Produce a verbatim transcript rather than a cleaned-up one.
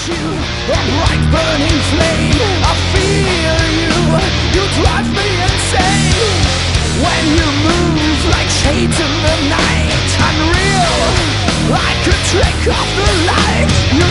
you, a bright burning flame. I feel you, you drive me insane. When you move like shades in the night, unreal, like a trick of the light.